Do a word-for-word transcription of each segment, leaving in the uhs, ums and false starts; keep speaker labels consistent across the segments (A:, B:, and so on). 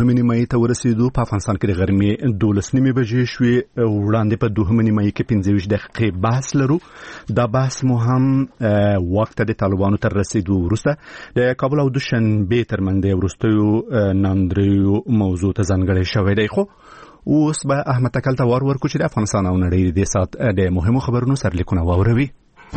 A: دوهمې نیمایي ته ورسېدو. په افغانستان کې د غرمې دولس نیمې بجې شوې. وړاندې په دوهمې نیمایي کې پنځه ویشت دقیقې بحث لرو. دا بحث مو هم وخت د طالبانو تر رسېدو وروسته د کابل او دوشنبې ترمنځ د وروستیو ناندریو موضوع ته ځانګړی شوی دی. خو اوس به احمد تکل ته وار ورکړو چې د افغانستان او نړۍ د سات د مهمو خبرونو سرلیکونه واوروي.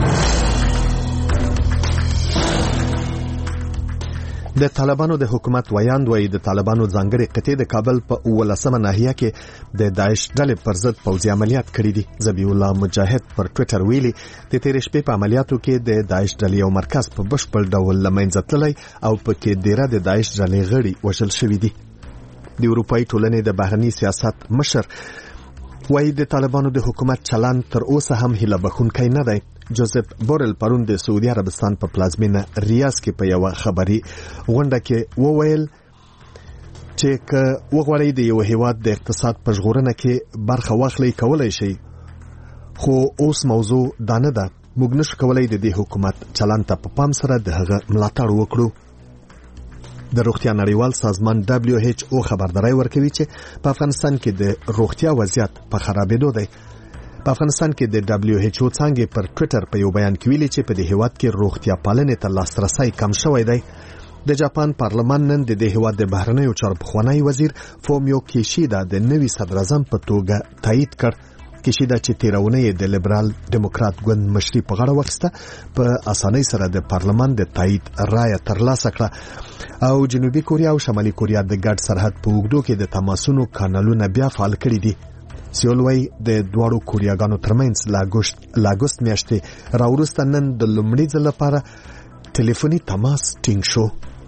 B: د طالبانو د حکومت ویاند وایي د طالبانو ځانګړي قطعې د کابل په اولسمه ناحیه کې د داعش ډلې پر ضد پوځي عملیات کړي دي. ذبیح الله مجاهد پر ټوئیټر ویلي د تېرې شپې په عملیاتو کې د داعش ډلې یو مرکز په بشپړ ډول له منځه تللی او پکې ډیره د داعش ډلې غړي وژل شوي دي. د اروپایي ټولنې د بهرني سیاست مشر وایي د طالبانو د حکومت چلند تر اوسه هم هیله بخښونکی نه دی. جوزف بورل پرون د سعودي عربستان په پلازمینه ریاض کې په یو خبري غونډه کې وویل چې که وغواړئ د یو هیواد د اقتصاد په ژغورنه کې برخه واخلئ کولای شي، خو اوس موضوع دا نه ده. موږ نشو کولای د دې حکومت چلند ته په پام سره د هغه ملاتړ وکړو. د روغتیا نړیوال سازمان دبلیو ایچ او خبرداري ورکوي چې په افغانستان کې د روغتیا وضعیت په خرابېدو دی. په افغانستان کې د دبلیو ایچ او څنګه پر ټوئیټر په یو بیان کې ویلي چې په دې هیواد کې روغتیا پالنې ته لاسرسي کم شوی دی. د جاپان پارلمان نن د دې هیواد د بهرنیو چارو پخوانی وزیر فومیو کیشیدا د نوي صدر اعظم په توګه تایید کړ. کیشیدا چې تیرونه د لیبرال دیموکرات ګوند مشري په غاړه واخیسته په اسانۍ سره د پارلمان د تایید رایه ترلاسه کړه او جنوبي کوریا او شمالي کوریا د ګډ سرحد په اوږدو کې د تماسونو کانالونه بیا فعال کړي دي. سیول وای د دواړو کوریاګانو ترمنځ لاګوست میاشتې راوروسته نن د لومړي ځل لپاره ټلیفوني تماس ټینګ شو.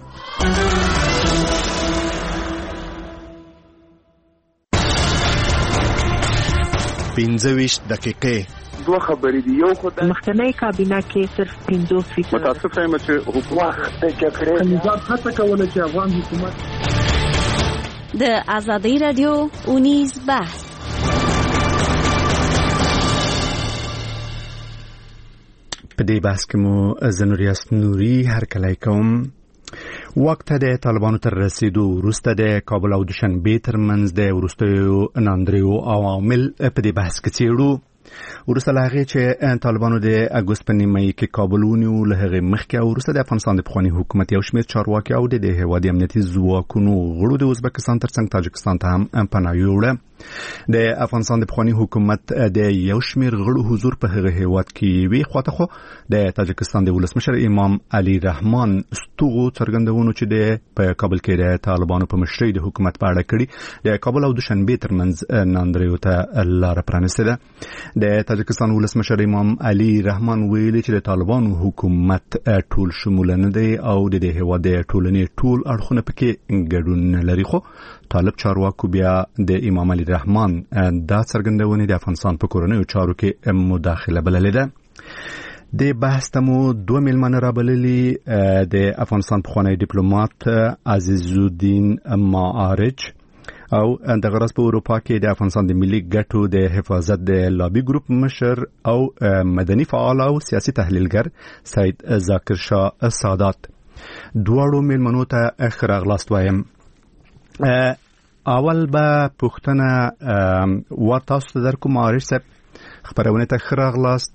B: پنځه ویشت دقیقې
C: دوه خبرې دي. یو خو د
D: مخکنی کابینه کې صرف پنځوس فیصد
C: متاسفه یم چې حکومت د کړې نظام هڅه کوله چې افغان حکومت
E: د آزادۍ رادیو اونیز بحث
A: په دې بحث کې مو زنوریاس نوري هر کله کوم. وخت د طالبانو تر رسیدو وروسته د کابل او دوشنبې ترمنځ د وروستیو ناندریو عوامل په دې بحث کې څېړو. وروسته له هغې چې طالبانو د اګوست په نیمایي کې کابل ونیو، له هغې مخکې او وروسته د افغانستان د پخواني حکومت یو شمېر چارواکي او د هېواد امنیتي ځواکونو غړو د ازبکستان ترڅنګ تاجکستان ته هم پناه یووړه. د افغانستان د پخواني حکومت د یو شمېر غړو حضور په هغه هېواد کې وی خواته خو د تاجکستان د ولسمشر امام علي رحمان ستوغو څرګندونو چې د په کابل کې د طالبانو په مشرۍ د حکومت په اړه کړي د کابل او دوشنبې ترمنځ ناندریو ته لاره پرانیستې ده. د تاجکستان ولسمشر امام علي رحمان ویلي چې د طالبانو حکومت ټول شمولانه دی او د دې هېواد د ټولنې ټول اړخونه پکې ګډون لري. خو طالب چارواکو بیا د امام علي رحمان دا څرګندونې د افغانستان په کورنیو چارو کې مداخله بللې ده. د بحث ته مو دوه میلمانه رابللي. د افغانستان پخوانی ډیپلوماټ عزیزالدین معارج او د غرض په اروپا کې د افغانستان د ملي ګټو د حفاظت د لابي ګروپ مشر او مدني فعال او سیاسي تحلیلګر سید ذاکر شاه سادات. دواړو میلمنو ته ښه راغلاست وایم. اول به پوښتنه و تاسو ته در کوم معارج صاحب خبرونه ته ښه راغلاست.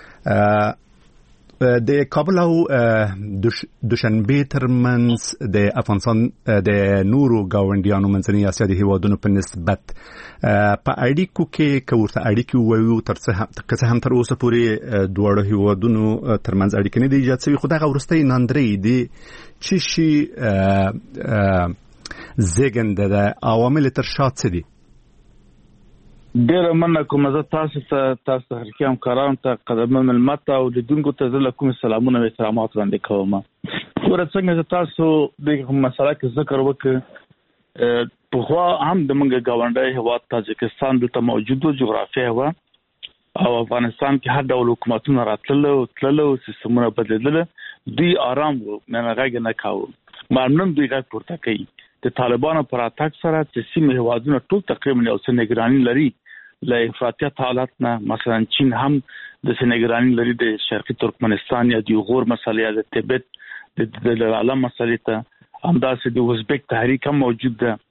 A: د کابل او دوشنبې ترمنځ د افغانستان د نورو ګاونډیانو منځنۍ اسیا د هیوادونو په نسبت په اړیکو کې که ورته اړیکې ووایو تر څه هم تر اوسه پورې دواړو هیوادونو ترمنځ اړیکې نه دي ایجاد شوي، خو دغه وروستۍ ناندرۍ د څه شي زیږنده ده، عوامل تر شا څه دي؟
C: ډېره مننه کوم زه تاسو ته تاسو ته حقیقي همکارانو ته قدرمن ملمت او لیدونکو ته زه له کومې سلامونه او احترامات وړاندې کوم. ګوره څنګه چې تاسو د مسله کې ذکر وکړ، پخوا هم د موږ ګاونډی هېواد تاجکستان دلته موجود و، جغرافیه وه او افغانستان کې هر ډول حکومتونه راتلل او تلل او سیستمونه بدلېدل. دوی آرام وو، نه غږ نه کاوه. معلوم دوی غږ پورته کوي. د طالبانو پر اتاک سره چې سیمه هیوادونه ټول تقریبا یو څه نگرانی لري له افراطیت حالت نه. مثلا چین هم د څه نگرانی لري د شرقي ترکمنستان یا د غور مسلې یا د تبت د عالم مسلې ته. همداسې د ازبک تحریک هم موجود ده.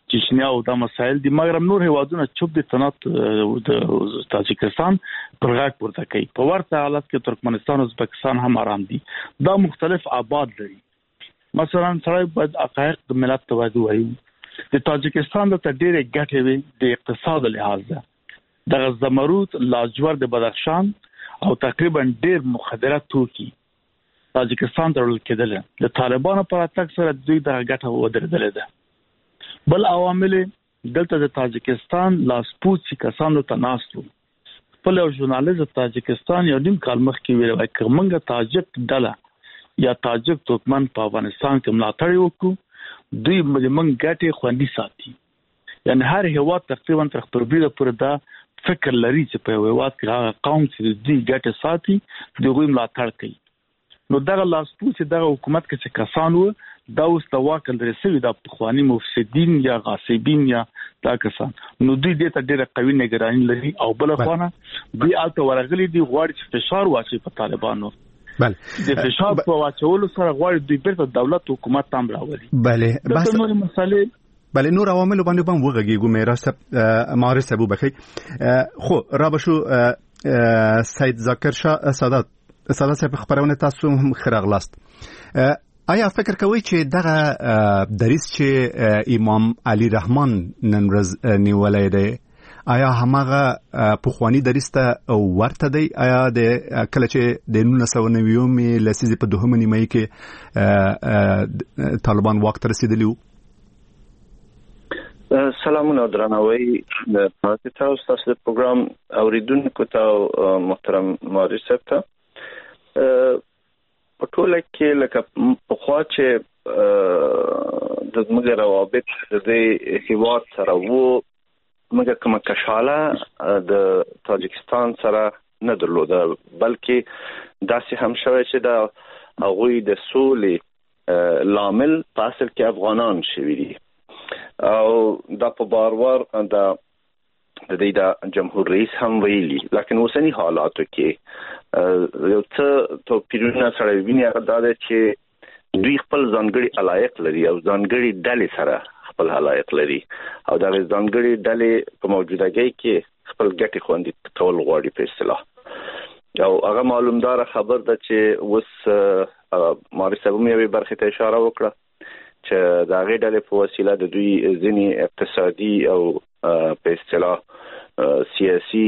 C: چچنیا او دا مسایل دي، مګر نور هیوادونه چوپ دي تنات د تاجکستان پر غاټ پورته کوي. په ورته حالت کې ترکمنستان او ازبکستان هم آرام دي. دا مختلف آباد لري. مثلا سړی باید حقایق د ملت ته وایي وایي د تاجکستان د ډېرې ګټې وي د اقتصاد لحاظ ده. د زمرود، لاجورد، د بدخشان او تقریبا ډېر مخدرات توکي تاجکستان ته وړل کېدل. د طالبانو په راتګ سره دوی د ګټه ودرېدلې ده. بل عوامل دلته د تاجکستان لاسپوڅي کسانو ته ناستو. خپل یو ژورنالیست تاجکستان یو نیم کال مخکې ویل وای که موږ تاجک ډله یا تاجک توکمن په افغانستان کې ملاتړ وکړو دوی موږ ګټې خوندي ساتي. یعنی هر هیواد تقریبا تر خپلبیده پورې دا فکر لري چې په هیواد کې هغه قوم چې دوی ګټې ساتي دوی ملاتړ کوي. نو دغه لاسپوڅي دغه حکومت کې چې کسان وو دا اوس د واکل رسوي د پخوانی مفسدین یا غاصبین یا دا کسان، نو دوی دې ته ډېره قوي نگرانی لري او بل خوانا دوی الته ورغلي دي غواړي چې فشار واچي په طالبانو.
A: بله
C: د فشار په واچولو سره غواړي دوی بیرته دولت حکومت تام راولي.
A: بله
C: بس نور مسالې
A: بله نور عوامل باندې باندې وغږیږو میراث مارس ابو بکر خو را بشو سید ذاکر شاه سادات سادات صاحب خبرونه تاسو هم خراغلاست. آیا فکر کوئ چې دغه دریس چې امام علي رحمان نن ورځ نیولای دی آیا هماغه پخوانی دریس ته ورته دی؟ آیا د کله چې د نولس سوه نوي لسیزې په دوهمه نیمایي کې طالبان واک ته رسېدلي وو؟
F: سلامونه درناوی د تاسو تاسو د پروګرام اوریدونکو ته محترم ماري صاحب ته په ټوله کې لکه په خوا چې د زموږ روابط د دې هیواد سره وو موږ کومه کشاله د تاجکستان سره نه درلوده، بلکې داسې هم شوی چې د هغوی د سولې لامل په اصل کې افغانان شوي دي او دا په باروار د د دې د جمهور رئیس هم ویلي. لکه اوسنی حالاتو کې یو څه توپیرونه سره ویني هغه دا ده چې دوی خپل ځانګړي علایق لري او ځانګړي ډلې سره خپل علایق لري او دا ځانګړي ډلې په موجودګۍ کې خپل ګټې خوندي کول غواړي په اصطلاح. او هغه معلومدار خبر ده چې اوس ماري صاحب مې یوې برخې ته اشاره وکړه چې دا غي ډلې په وسیله د دوی ځینې اقتصادي او په اصطلاح سیاسي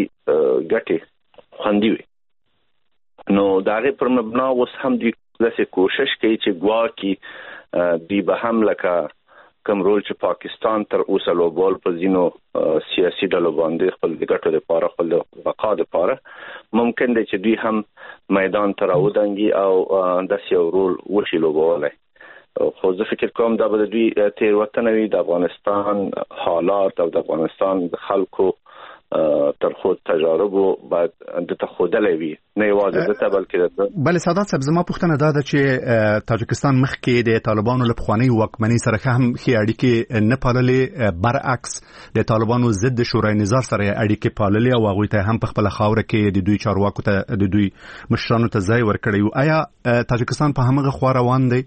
F: ګټې خوندي وي. نو دا غي پر مبنا اوس هم دوی داسې کوشش کوي چې ګواکې دوی به هم لکه کوم رول چې پاکستان تر اوسه لوبول په ځینو سیاسي ډلو باندې خپل ګټو لپاره خپل بقا لپاره ممکن دی چې دوی هم میدان ته راودانګي او داسې یو رول وشي لوبولی. خو زه فکر کوم دا به دوی تېروتنه وي د افغانستان حالات او د افغانستان د خلکو تر خود تجاربو باید دته خودلې وي نه یوازې دته بلکې
A: بله سادات صاحب زما پوښتنه دا ده چې تاجکستان مخکې د طالبانو له پخوانۍ واکمنۍ سره هم ښې اړیکې نه پاللې، برعکس د طالبانو ضد شورای نظار سره اړیکې پاللې او هغوی ته هم په خپله خاوره کې د دوی چارواکو ته د دوی مشرانو ته ځای ورکړی و. آیا تاجکستان په همغه خوا روان دی؟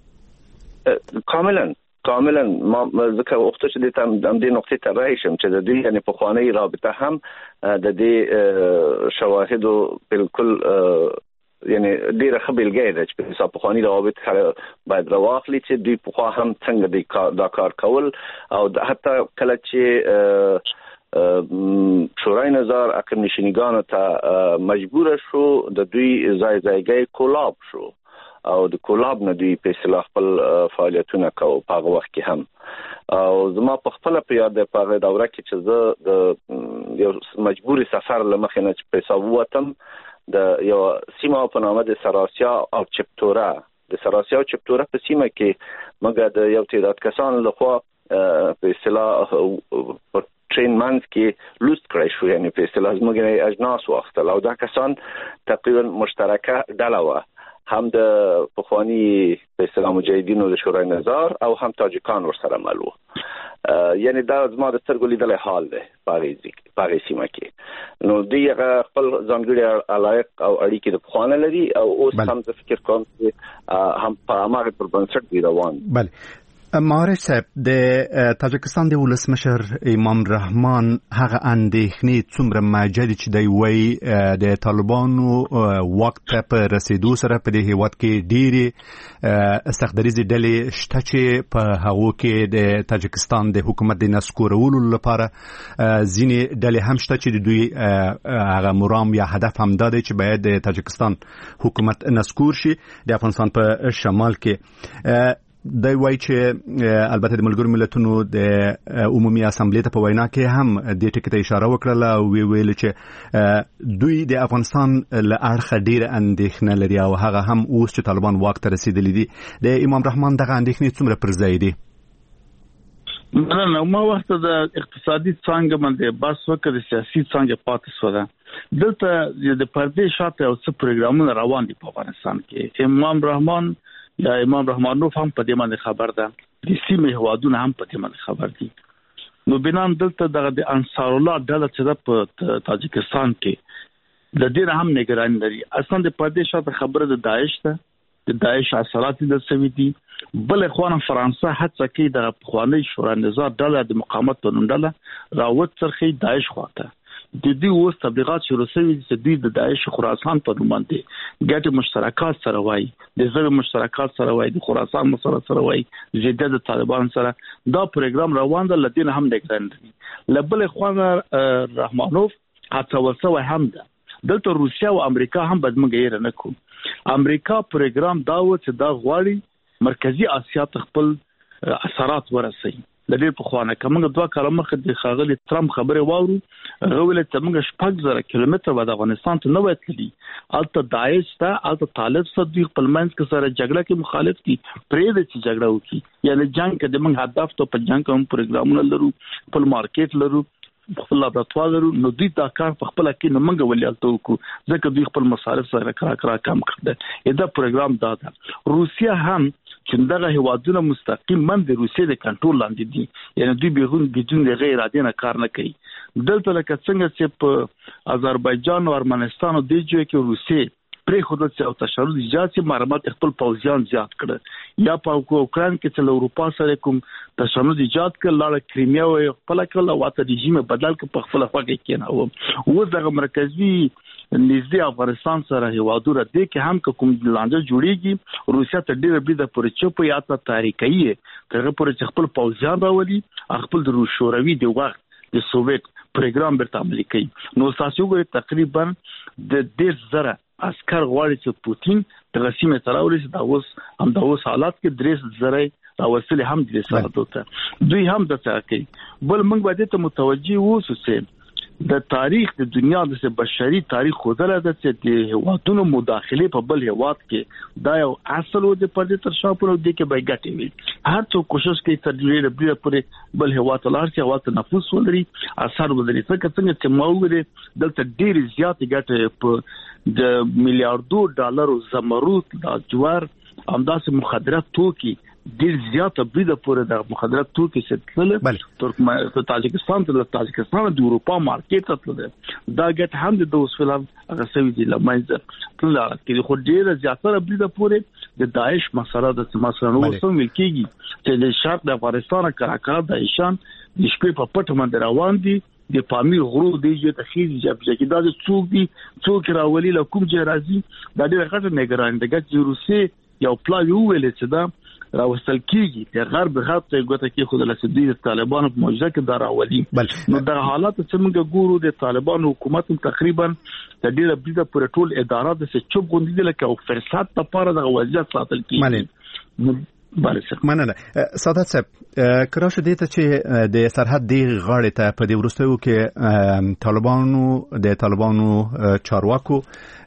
F: کاملا کاملا ما ځکه وخت چې د دې نقطې ته راشم چې د دوی یعنی په خوانی رابطه هم د دې شواهدو بالکل یعنی ډیره خبرګۍ ده چې په پخوانی روابط سره باید راوخلي چې دوی په خوا هم څنګه د کار کول او حتی کله چې شورای نظار اقیم نشینګانو ته مجبور شو د دوی ځای ځایګۍ کولاب شو او د کولاب نه دوی په اصطلاح خپل فعالیتونه کوي په هغه وخت کې هم. او زما په خپل په یاد په هغه دوره کې چې زه د یو مجبوري سفر لمخې نه چې په حساب وتم د یو سیمه په نامه د سراسیا او چپتورا د سراسیا او چپتورا په سیمه کې مګر د یو تعداد کسان لخوا په اصطلاح ټرین منځ کې لوست کړی شو، یعنی په اصطلاح زموږ اجناس واخیستل او دا کسان تقریبا مشترکه ډله وه، هم د پخوانی په اصطلاح مجاهدینو د شورای نظار او هم تاجکان ورسره مل وو. یعنی دا زما د سترګو لیدلی حال دی په هغې سیمه کې. نو دوی هغه خپل ځانګړي علایق او اړیکې د پخوانه لري او اوس هم زه فکر کوم چې هم په هماغې پر بنسټ دی روان.
A: بله معارف صاحب د تاجکستان د ولسمشر امام رحمان هغه اندېښنې څومره موجودې چې دی وایي د طالبانو وخت په رسیدو سره په دې هیواد کې ډېرې استخداریزې ډلې شته چې په هغو کې د تاجکستان د حکومت د نسکورولو لپاره ځینې ډلې هم شته چې د دوی هغه مرام یا هدف هم دا دی چې باید د تاجکستان حکومت نسکور شي د افغانستان په شمال کې. دا وایي چې البته د ملګرو ملتونو د عمومي اسامبلې ته په وینا کې هم دې ټکي ته اشاره وکړله او وی ویل چې دوی د افغانستان له اړخه ډېره اندېښنه لري او هغه هم اوس چې طالبان واک ته رسېدلي دي. د امام رحمان دغه اندېښنې څومره پر ځای دي؟
C: نه ما وخت د اقتصادي څانګه باندې بس وکړ، د سیاسي څانګه پاتې شو. ده دلته د پردې شاته او څه پروګرامونه روان دي په افغانستان کې. امام رحمان یا امام رحمانوف هم په دې باندې خبر ده، د سیمې هوادونه هم په دې باندې خبر دي. نو بنان دلته د انصار الله ډله چې په تاجکستان کې د دې هم نگرانی لري. اصلا د پردې شاته خبره د داعش ده، د داعش اثرات د سوي دي. بل اخوان فرانسه هڅه کوي د افغاني شورا نظام ډله د مقاومت په نوم ډله راوت څرخي داعش خواته. د دې اوس تبلیغات شروع شوي چې دوی د داعش خراسان په نوم باندې ګټه مشترکات سره وایي، د زړه مشترکات سره وایي، د خراسان مسله سره وایي، زیاده د طالبان سره دا پروګرام روان دی. لدین هم نگران دي. لبل اخوان رحمانوف حتی وسوي هم ده. دلته روسیا او امریکا هم بدمګیر نه کو. امریکا پروګرام دا و چې دا غواړي مرکزی اسیا ته خپل اثرات ورسوي. د دې په خوانه کومه دوه کاله مخکې د خاغلی ترامپ خبره واورو، غوړل چې موږ شپږ زره کیلومتر د افغانستان ته نه وتلی. الته داعش ته الته طالب صدیق په منځ کې سره جګړه کې مخالف دي، پرې د چې جګړه وکي یعنی جنگ کې د موږ هدف ته په جنگ کوم پروګرامونه لرو، خپل مارکیټ لرو، خپل لابراتوار لرو. نو دوی دا کار په خپل کې نه منګ ولیالته وکړو ځکه دوی خپل مصارف سره کرا کرا کم کړل. دا پروګرام دا ده. روسیا هم چې دغه هوادونه مستقیم من د روسیې د کنټرول لاندې دي، یعنی دوی بیرون بدون د غیر عادي نه کار نه کوي. دلته لکه څنګه چې په آذربایجان او ارمنستان او د جوړ کې روسیې پرې خود چې او تشدد ایجاد چې معلومات خپل پوځیان زیات کړ، یا په اوکران کې چې اروپا سره کوم تشدد ایجاد کړ، لاړه کریمیا او خپل کله واته رژیم بدل ک په خپل خوا کې کېناو. و دغه مرکزی نږدې افغانستان سره هوادوره دي کې هم کوم لانجه جوړیږي. روسیا ته ډېر بده پر چپ یا ته تاریخي هغه پر خپل پوځیان راولي، خپل د روس شوروي د وخت د سوویت پروګرام برته عملي کوي. نو تاسو ګورئ تقریبا د ډېر زره عسكر غواړي چې پوتین د غسیمه تراوري چې دا اوس هم د اوس حالات کې درې زره راوصل هم د ساتو ته دوی هم د تاکي. بل موږ باید ته متوجي ووسو چې د تاریخ د دنیا د بشري تاریخ خوذله ده چې د هوادونو مداخله په بل هواد کې دا یو اصل و د پردې تر شا پر د کې بایګټي وي. هر څو کوشش کوي تر ډیره بل پر بل هواد لار چې هواد نفوس ولري اثر ولري. څنګه څنګه چې موږ دلته ډیر زیات ګټه په د میلیارډو ډالرو زمرد د جوار همداسې مخدرات توکي ډیر زیات بریده پورې د مخدرات توکي ستل ترکمن تاجکستان ته تاجکستان د اروپا مارکیټ ته تل دا ګټ هم د دوس فلم هغه سوي دي لمایزه تل کې خو ډیر زیاتره بریده پورې د داعش مسله د مسله نو سم ملکيږي چې د شرق د افغانستان کراکا د ایشان د شپې په پټ باندې روان دي. د پامیر غرو دی چې تخیل چې دا د څوک دي څوک راولي له کوم ځای راځي دا ډیره غټه نگران ده چې روسي یو پلاوی ویل چې دا راوستل کیږي د غرب غرب ته ګوته کې خود له سدي طالبانو په موجه کې دا راولي. نو د حالات چې موږ ګورو د طالبانو حکومت تقریبا د ډیره بریده پر ټول ادارات د چوب غونډې لکه او فرصت لپاره د وضعیت ساتل کیږي.
A: مننه سادات صاحب کراشه دیته چې د سرحد دی غاړې ته په دې ورستیو کې طالبانو د طالبانو چارواکو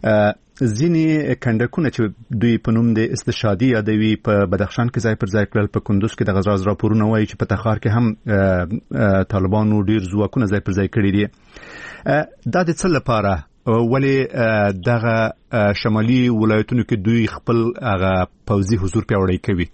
A: ځینې کندکونه چې دوی په نوم د استشهادي یادوي په بدخشان کې ځای پر ځای کړل، په کندوز کې د غزراز راپورونه وایي چې په تخار کې هم طالبانو ډیر ځواکونه ځای پر ځای کړی دي. دا د څه لپاره ولې دغه شمالي ولایتونو کې دوی خپل هغه پوځي حضور پیاوړی کوي؟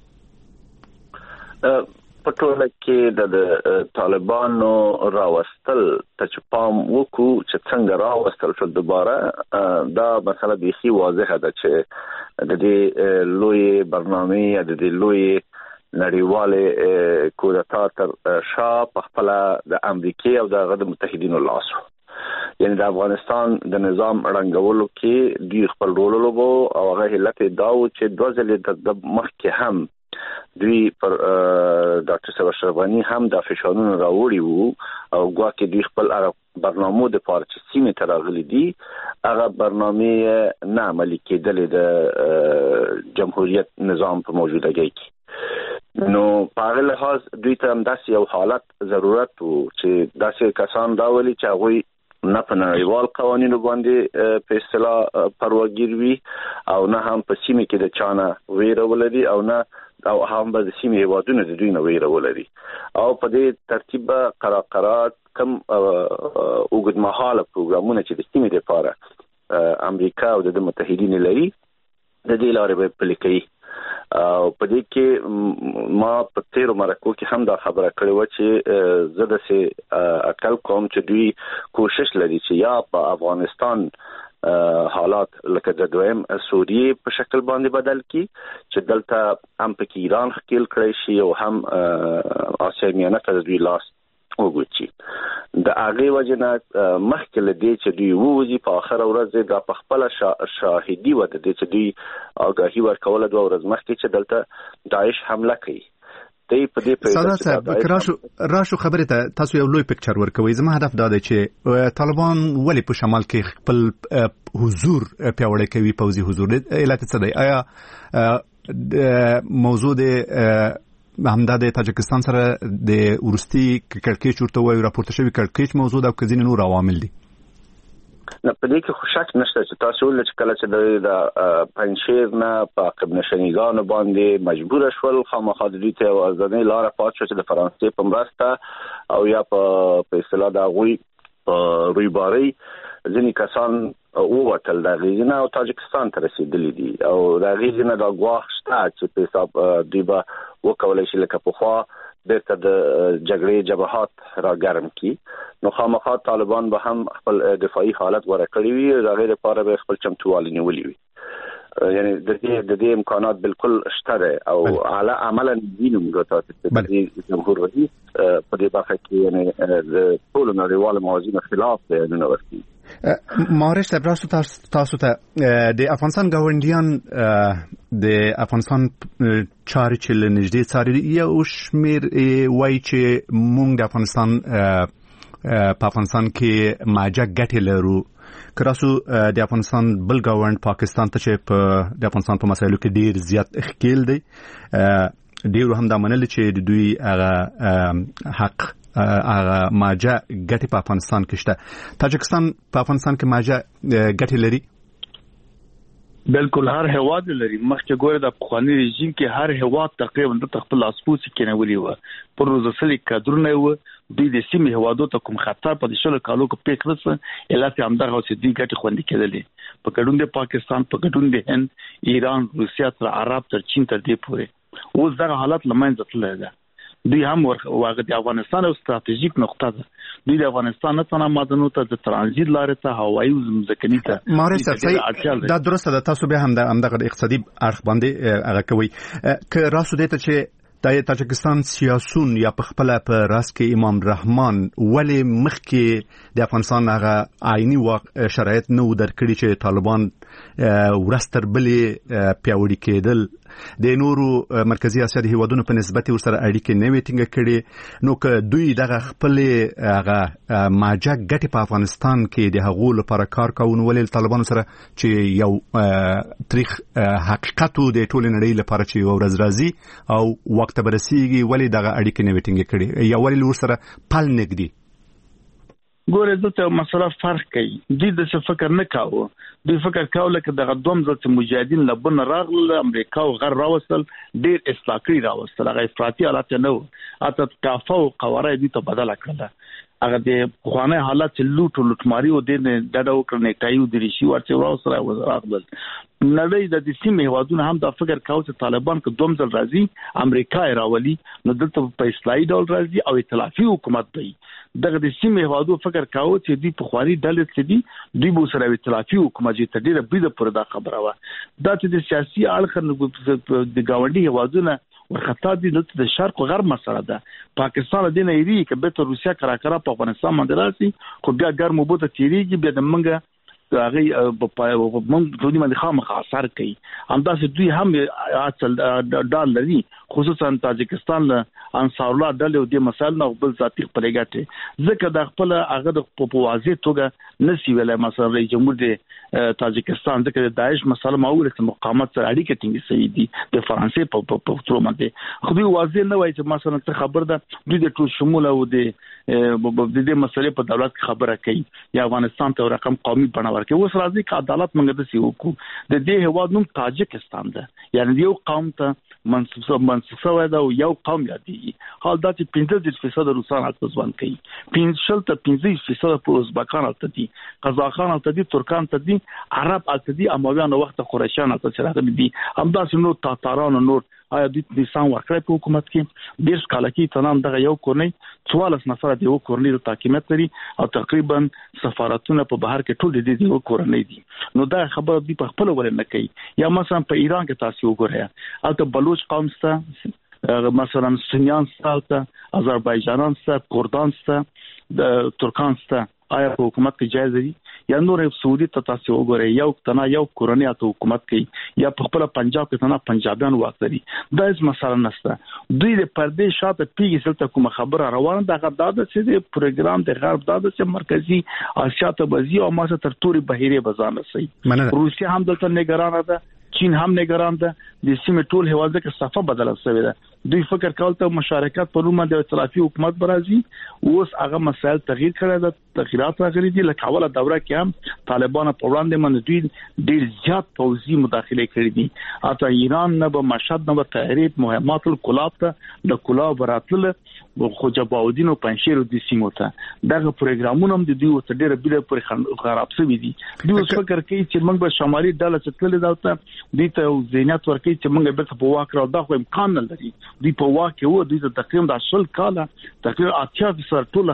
F: په ټوله کې د طالبانو راوستل ته پام وکړو چې څنګه راوستل شو دوباره دا مسله بیخي واضحه ده چې د دې لوی برنامه یا د دې لوی نړیواله کودتا تر شا په خپل د امریکای او د غد متحدینو لاسو یعنی د افغانستان د نظام رنګولو کې دوی خپل رول لوبو او هغه علت داو چې دوه ځلې د مخکې هم دوی پر ډاکټر صاحب شربانی هم د فشارونو راوړي وو او ګواکې دوی خپل برنامه د پارچ سیمه تراغلي دي هغه برنامه نه عملي کېدلې د جمهوریت نظام په موجودګۍ کې نو په هغه لحاظ دوی ته هم داسې یو حالت ضرورت وو چې داسې کسان راولي چې هغوی نه په نړیوال قوانینو باندې په اصطلاح پرواګیر وي او نه هم په سیمه کې د چانه ویره ولري او نه او هم د سیمه هیوادونو د دوی نه ویره ولري او په دې ترتیب قراقرات کم اوږدمهاله پروګرامونه چې د سیمه لپاره امریکا او د متحدین لري د دې لارې په پلي کوي او په دې کې ما په تیرو مرکو کې هم دا خبره کړې و چې زه د سه اکل کوم چې دوی کوشش لري چې یا په افغانستان حالات لکه د دویم سوریه په شکل باندې بدل کی چې دلته هم په ایران خپل کړی شي او هم آسیا میانه ته دوی لاس وګوري د هغه وجنه مخکې لدی چې دوی ووزي په اخر ورځ د خپل شاهدي و د دې چې دوی آگاهي ورکول د ورځ مخکې چې دلته داعش حمله کوي دی په دې په
A: ساده صاحب راشو راشو خبره ته تاسو یو لوی پکچر ورکوي زما هدف دا دی چې طالبان ولی په شمال کې خپل حضور پیاوړی کوي پوځي حضور علت څه دی آیا موضوع د همدا د تاجکستان سره د ورستي کړکېچ ورته وایي راپورته شوی کړکېچ موضوع د کزین نور عوامل دي
F: نه په دې کې خو شک نشته چې تاسو ول چې کله چې د پنځیر نه په عقب نشنیګانو باندې مجبور شول خامخا د دې ته ځنې لار پات شو چې د فرانسې په مرسته او یا په اصطلاح د غوي رويباري ځینې کسان او وټل د غیزنه او تاجکستان ته رسیدلی دي او د غیزنه د غواخ شته چې په حساب دی به وکولای شي لکه په خوا بیرته د جګړې جبهات را ګرم کی نو خامخا طالبان به هم خپل دفاعي حالت ورکړي وي د غیر لپاره به خپل چمتووالی نیولې وي یعنی د دې د دې امکانات بالکل شته او اعلی عملا دینم غوښتل چې جمهور رئیس په دې برخه کې یعنی د ټول نړیوال موازین خلاف دی نو ورتي
A: مارش تبراسو تاسو ته د افغانستان گاونډیان د افغانستان چاري چې لنږدې چاري یو شمیر وایي چې مونږ د افغانستان په افغانستان کې ماجا ګټه لرو کراسو د افغانستان بل گاوند پاکستان ته چې په د افغانستان په مسایلو کې ډیر زیات اخکیل دی ډیر هم د منل چې د دوی هغه حق هغه ماجا ګټه په افغانستان کې شته تاجکستان په افغانستان کې ماجا ګټه لري
C: بالکل هر هواد لري مخکې ګوره د افغاني رژیم کې هر هواد تقریبا د خپل اسپوڅ کې نه ولي و پر روزسلي کادرونه و دوی د سیمې هوادو ته کوم خطر په شلو کالو کې پیښ اله چې همدغه اوس دې ګټه خوندې کېدلې په ګډون د پاکستان په ګډون د هند ایران روسیا تر عرب تر چین تر دې پورې اوس دغه حالت لمنځه تللی ده دوی هم واغ د افغانستان او ستراتیژیک نقطه ده دوی د افغانستان نه تنه مادنو ته د ترانزیت لارې ته هوایي ځمکني ته
A: مارس صاحب دا درسته ده تاسو به هم د همدغه اقتصادي اړخ باندې هغه کوي ک راسو دته چې د تاجکستان سیاسون یا په خپل په راس کې امام رحمان ولی مخکې د افغانستان هغه عیني شرایط نو درکړي چې طالبان ورستر بلې پیاوړي کېدل د نورو مرکزی اسیا د هیوادونو په نسبت ورسره اړیکې نه ویټینګ کړي نو که دوی دغه خپل هغه ماجا ګټي په افغانستان کې د هغو لپاره کار کوي ولې طالبانو سره چې یو تاریخ حقیقت د ټول نړۍ لپاره چې ورځ راځي او وخت برسیږي ولې دغه اړیکې نه ویټینګ کړي یا ولې ورسره پال نګدي
C: ګوره دته مسله فرق کوي دوی د څه فکر نه کاوه دوی فکر کاوه لکه دغه دوم ځل مجاهدین لبن راغله امریکا او غر راوصل ډیر اصلاح کړی راوصل هغه افراطي حالت نه و اته کافه او قواره دي ته بدل کړل هغه د خوانه حالت چې لوټ لوټماري او د ډډه وکړنه تایو د ریشي ورته راوصل راغله نړۍ د دې سیمې هوادونه هم دا فکر کاوه چې طالبان که دوم ځل راځي امریکا راولي نو دلته په اصلاحي ډول راځي او ائتلافي حکومت دی دغه د سیمې هوادو فکر کاوه چې دی په خواري ډلې چې دی دوی به سره ائتلافي حکومت چې تدې د بيد پر دا خبره و دا چې د سیاسي اړخ د گاونډي هوادونه ورخطا دي د شرق او غرب مسله ده. پاکستان د نه یری کې به تر روسیا کرا کرا په افغانستان باندې راسي خو بیا ګرمو بوته تیریږي بیا د منګه هغه په موږ ټول باندې خامخا اثر کوي. همداسې دوی هم اصل ډال لري خصوصا تاجکستان له انصار الله ډلې او د مسایل نه بل ذاتی خپلګټه ځکه د خپل هغه د په واضح توګه نسی ویلای مثلا رئیس جمهور د تاجکستان ځکه د داعش مسله ماوله مقاومت سره اړیکې ټینګې سوي دي د فرانسې په په تر باندې خو دوی واضح نه وایي چې مثلا څه خبر ده دوی د ټول شمول او د د دې مسلې په دولت خبره کوي یا افغانستان ته رقم قومي بڼه ورکوي. اوس راځي چې عدالت موږ د سی وکړو د دې هواد نوم تاجکستان ده یعنی یو قوم ته منسوب منسوب شوی دا یو قوم یادېږي. حال دا چې پنځه فیصد روسان حق ځوان کوي پنځه ته پنځه فیصد په ازبکان ته دي قزاقان ته دي ترکان ته دي عرب ته دي امویان وخت قریشان ته چرته دي همداسې نور تاتاران نور آیا د نسان ورکړی په حکومت کې ډیر کال کې تنام دغه یو کورنۍ څوارلس نفر دی یو کورنۍ د تحکیمت لري او تقریبا سفارتونه په بهر کې ټول د دې یو کورنۍ دي. نو دا خبره دی په خپل ول نه کوي. یا مثلا په ایران کې تاسو وګورئ البته بلوچ قوم سره مثلا سنیان سره آذربایجانان سره کردان سره د ترکان سره آیا په حکومت کې جایز دي یا نور سعودي ته تاسو وګورئ یو تنا یو کورنۍ ته حکومت کوي یا په خپل پنجاب کې تنا پنجابیان واک لري دا هیڅ مسله نشته. دوی د پردې شاته پیږي چې کوم خبره روانه ده غدا د چې پروګرام د غرب د چې مرکزی اسیا ته بزي او ماسه تر توري بهيره بزانه سي. روسیا هم دلته نگران ده چین هم نگران ده د سیمه ټول هوازه کې صفه بدله شوې ده. دوی فکر کول ته مشارکت په رومه د ائتلافي حکومت برازي اوس هغه مسائل تغییر کړی ده تغیرات راغلي دي لکه اوله دوره کې هم طالبان په وړاندې باندې دوی ډیر زیات پوځي مداخله کړې دي. اته ایران نه به مشهد نه به تحریک مهمات الکلاب ته د کلاب راتل خو جباودین او پنځیر د سیمو ته دغه پروګرامونه هم د دوی وت ډیر بیره پر خراب شوي دي. دوی فکر کوي چې موږ به شمالي ډله چتل دالته دوی ته زینت ورکړي چې موږ به په واک راو دا خو امکان نه لري. دوی په واک کې وو دوی ته تقریبا د اصل کاله تقریبا اتیا فیصد ټول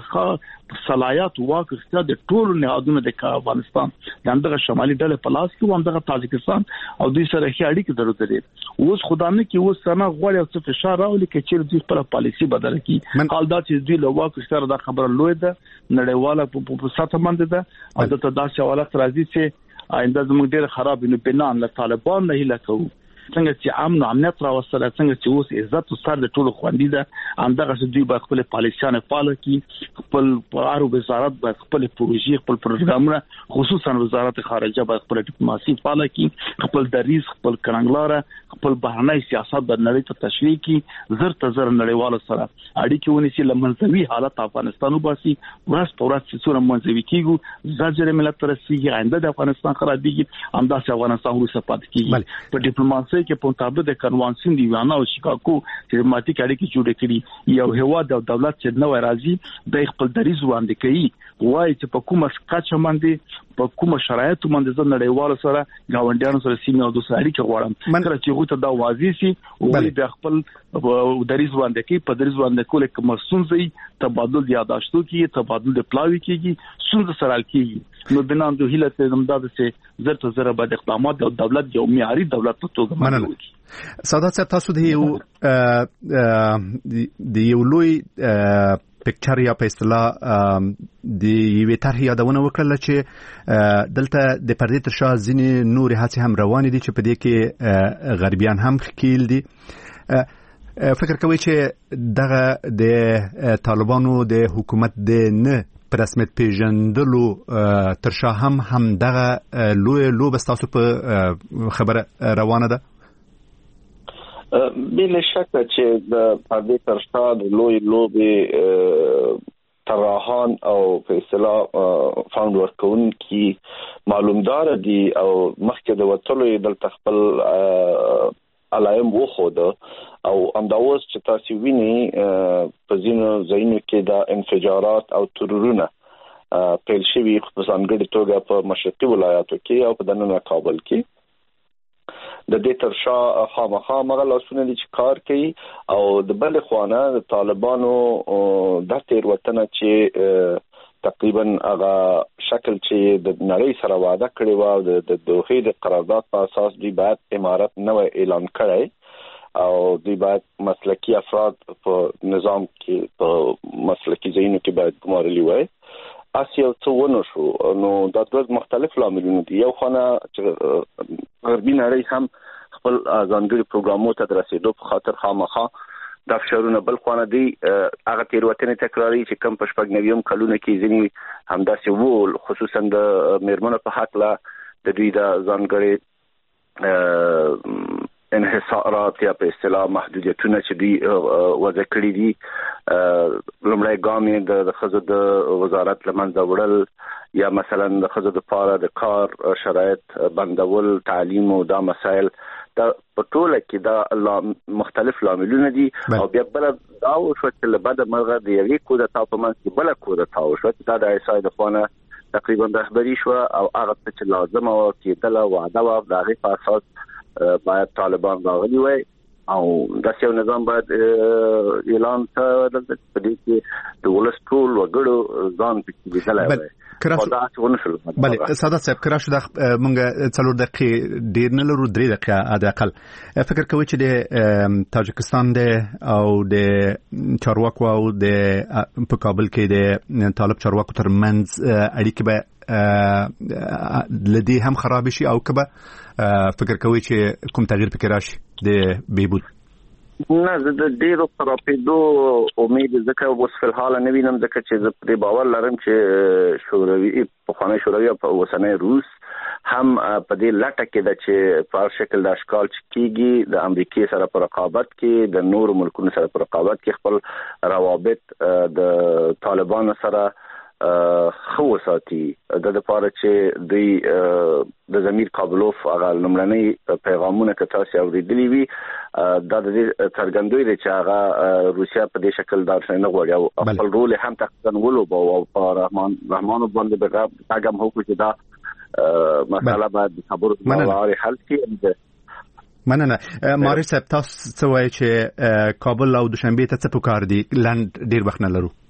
C: صلاحیت واک اختیار د ټول نهادونو د افغانستان دغه شمالي ډله په لاس کې هم دغه تاجکستان او دوی سره هي اړیکې درلودې دي. اوس خدانه کې اوس سنا غوړ او څه فشار راولي چې دوی خپل پالیسی بدل کړي. حال دا چې دوی له واک اختیار د خبره لوی ده نړیواله په ساته باندې ده او د تداسي حالت راځي چې آینده زموږ ډېر خراب نه بنان له طالبان نه هله کوو څنګه چې امن امنیت راوستل څنګه چې اوس عزت او سر د ټولو خوندې ده همدغه چې دوی به خپل پالیسیانه فعال کړي خپل پارو وزارت به خپل پروژې خپل پروګرامونه خصوصا وزارت خارجه به خپل ډیپلوماسي فعال کړي خپل دریز خپل کړنګلاره خپل بهرنی سیاست د نړۍ ته تشریح کړي زر تر زر نړیوال سره اړیکې ونیسي لمنځوي حالت افغانستان وباسي ورس په ورس چې څونه منځوي کیږي زجر ملت ترسيږي آینده د افغانستان خرابېږي همداسې افغانستان وروسته پاتې کیږي. په ډیپلوماسي کې په مطابق د کنوانسیون دی ویانا او شیکاګو چې ماتي کړي جوړ کړي یو هواد او دولت چې نو راځي د خپل دریز وړاندې کوي وایي چې په کومه سکاچ باندې په کومه شرایط باندې د نړیوالو سره گاونډیانو سره سیمه او د سړي غواړم کله چې غوته دا واضح سي او د خپل دریز وړاندې کوي په دریز وړاندې کول کوم سنځي تبادل د یاداشتو کې تبادل د پلاوي کېږي سنځ سره کېږي. نو بنان د هیله ته زموږ د زر ته زر بعد اقدامات د دولت یو معیاري دولت په توګه منل.
A: سادات صاحب تاسو د یو د یو لوی پکچر یا په اصطلاح د یوې طرحې یادونه وکړله چې دلته د پردې تر شا ځینې نورې هڅې هم روانې دي چې په دې کې غربیان هم ښکیل دي. فکر کوي چې دغه د طالبانو د حکومت د نه په رسمیت پیژندلو تر شا هم هم دغه لوی لوبه ستاسو په خبره روانه ده؟
F: بلا شک چې د پردې تر شا د لوی لوبې طراحان او په اصطلاح فاوند ورکوونکي معلومدار دي او مخکې د وتلو دلته خپل علایم وخوده او همداوس چې تاسو ویني په ځینو ځایونو کې د انفجارات او ترورونه پیل شوي په ځانګړي توګه په مشرقي ولایاتو کې او په دننه کابل کې د دې تر شا خامخا مغه لاسونه دي چې کار کوي او د بل خوانه د طالبانو د تیر وطن چې تقریبا هغه شکل چې د نړۍ سره وعده کړی و د دوحې د قرارداد په اساس دی بعد امارت نو اعلان کړی او دوی باید مسلکی افراد په نظام کې په مسلکی ځایونو کې باید ګمارلي وای. اسی او څو ونه شو نو دا د مختلف لاملونه دي. یو خانه چې غربي نړۍ هم خپل ځانګړي پروګرامونو ته رسیدو په خاطر خامخا د فشارونه بل خوانه دي هغه تیروتنې تکراری چې کم په شپږ نویم کلونه کې ځینې همداسې وو، خصوصا د میرمنو په حق لا د دوی د ځانګړي انحصارات یا په اصطلاح محدودیتونه چې دوی وضع کړي دي. لومړی ګام یې د ښځو د وزارت له منځه وړل یا مثلا د ښځو دپاره د کار شرایط بندول، تعلیم او دا مسایل دا په ټوله کې دا مختلف لاملونه دي. او بیا بل دا وشو چې له بده مرغه د یوې کودتا په منځ کې بله کودتا وشوه چې دا د عیسی د خوانه تقریبا رهبري شوه او هغه څه چې لازمه وه کېدله وعده وه د هغې په اساس باید طالبان راغلي وای او داسې یو نظام باید اعلان ته په دې کې د ولس ټول وګړو ځان پکې لیدلی وای.
A: بله سعادت صاحب کرا شو د مونږ څلور دقیقې ډېر نه لرو، درې دقیقې حداقل. فکر کوئ چې د تاجکستان دی او د چارواکو او د په کابل کې د طالب چارواکو تر منځ اړیکې به لدی هم خراب شي او کبه فکر کوي چې کوم تغییر پکې راشي د بیبود؟
F: نه زه د ډیرو خرابېدو امید ځکه اوس په حال نه وینم، ځکه چې زه په باور لرم چې شوروي پخوانی شوروي او اوسنی روس هم په دې لټه کې ده چې په هر شکل د اشکال چې کېږي د امریکای سره په رقابت کې د نورو ملکونو سره په رقابت کې خپل روابط د طالبانو سره خو ساتي. د لپاره چې دوی د ضمیر کابلوف هغه لومړنۍ پیغامونه که تاسو اوریدلي وي دا د دې څرګندوي دی چې هغه روسیا په دې شکل دا نه غواړي او خپل رول هم تقریبا ولوبو او په رحمان رحمانو باندې به هغه هم هوکړي چې دا مسله باید د خبرو لارې حل کړي.
A: مننه. ماري صاحب تاسو څه وایي چې کابل او دوشنبه ته څه پکار دي؟ لند ډیر وخت نه لرو.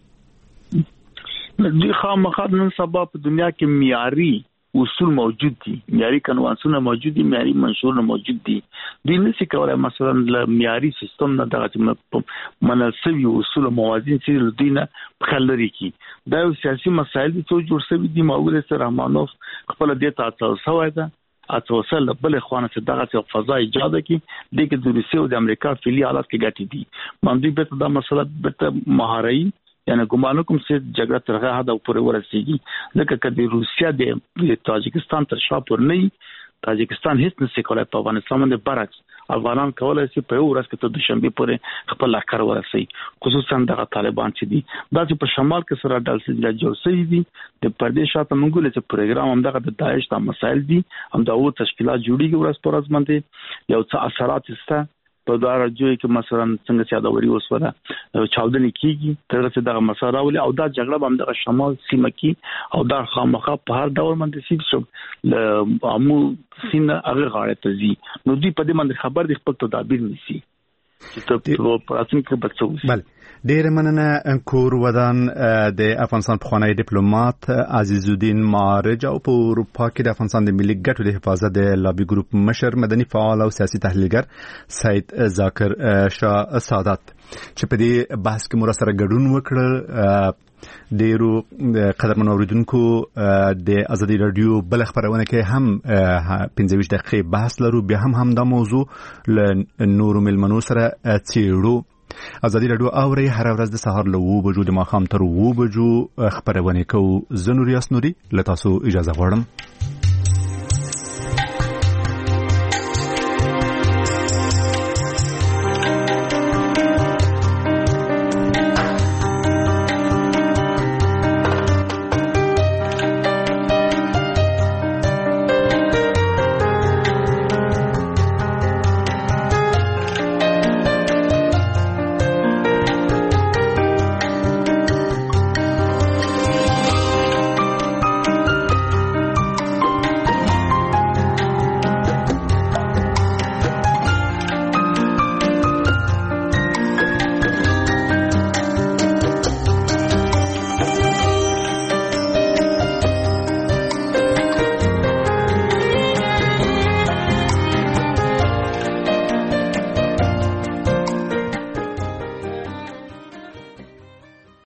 C: دوی خامخا نن سبا په دنیا کې معیاري اصول موجود دي، معیاري قانونونه موجود دي، معیاري منشورونه موجود دي. دوی نشي کولای مثلا له معیاري سیستم نه دغه مناسبي اصول او موازین چې دوی نه خل لري کی. دا یو سیاسي مسایل دي چې جوړ شوی دي. ماویل سره رحمانوف خپل د تاسو سوای ده اته وسل بل خوانه چې دغه فضا ایجاد کی د کې د روسیې او د امریکا فعلی حالات کې ګټي دي. باندې به دا مسله به مهاري یعنی ګمان کوم چې جګړه ترغه حد پورې ورسیږي، ځکه چې روسیا د تاجکستان تر شا پر نه تاجکستان هیڅ نشي کولای په افغانستان باندې برعکس افغانان کولای شي په ورځ کې ته دوشنبه پورې خپل لښکر ورسي، خصوصا د طالبان چې دي دا چې په شمال کې سره ډال سي جوړ شي دي د پردیش شاته منګول چې پروګرام هم دغه د داعش د مسایل دي هم دا و تشکیلات جوړیږي ورځ پر ورځ باندې یو څه اثرات سته په دا راځي چې مثلا څنګه چې دا وری وسوره چاودنې کیږي تر څو دا مسله راولي او دا جګړه هم د شمال سیمه کې او دا خامخا په هر ډول باندې سیب شو ل امو سینه هغه غاړه ته زی نو دی په دې باندې خبر د خپل تدابیر نیسي چې ته په پراتین کې بچو.
A: بله ډیر مننه. کور ودان د افغانستان پخوانی ډیپلوماټ عزیز الدین معارج او په اروپا کې د افغانستان د ملي ګټو د حفاظت د لابي ګروپ مشر مدني فعال او سیاسي تحلیلګر سید ذاکر شاه سعادت چې په دې بحث کې مور سره ګډون وکړ. ډیرو قدرمن اوریدونکو د ازادي رادیو بل خبرونه کې هم پنځه ویشت دقیقې بحث لرو، بیا هم هم دا موضوع ل نورو ملمنو سره چیرو. ازادي رادیو اوري هر ورځ د سهار له وو بجو د ماخام تر وو بجو خبرونه کوو. زنور یاسنوري لتاسو اجازه غواړم.